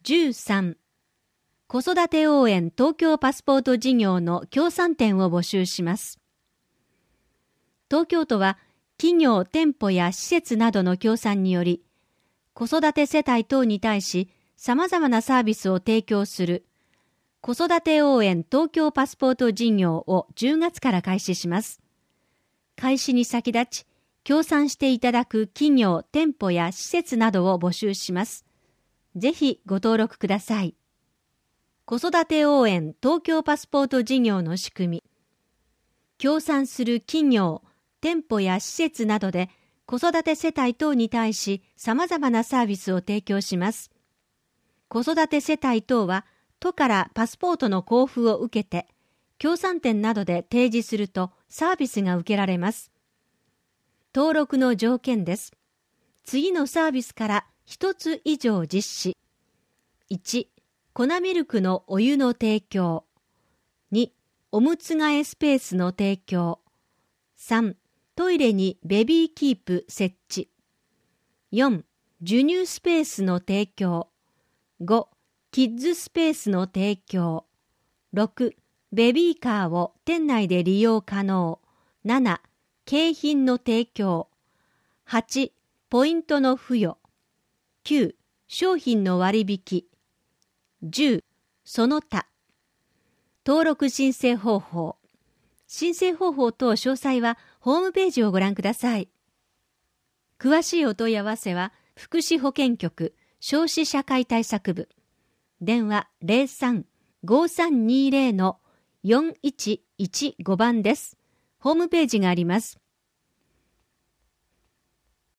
13、子育て応援東京パスポート事業の協賛店を募集します。東京都は企業、店舗や施設などの協賛により、子育て世帯等に対し様々なサービスを提供する子育て応援東京パスポート事業を10月から開始します。開始に先立ち、協賛していただく企業、店舗や施設などを募集します。ぜひご登録ください。子育て応援東京パスポート事業の仕組み。協賛する企業、店舗や施設などで子育て世帯等に対し様々なサービスを提供します。子育て世帯等は都からパスポートの交付を受けて、協賛店などで提示するとサービスが受けられます。登録の条件です。次のサービスから1つ以上実施。1、粉ミルクのお湯の提供。2、おむつ替えスペースの提供。3、トイレにベビーキープ設置。4、授乳スペースの提供。5、キッズスペースの提供。6、ベビーカーを店内で利用可能。7、景品の提供。8、ポイントの付与。9、商品の割引。10、その他。登録申請方法。申請方法と詳細はホームページをご覧ください。詳しいお問い合わせは福祉保健局少子社会対策部。電話 03-5320-4115 番です。ホームページがあります。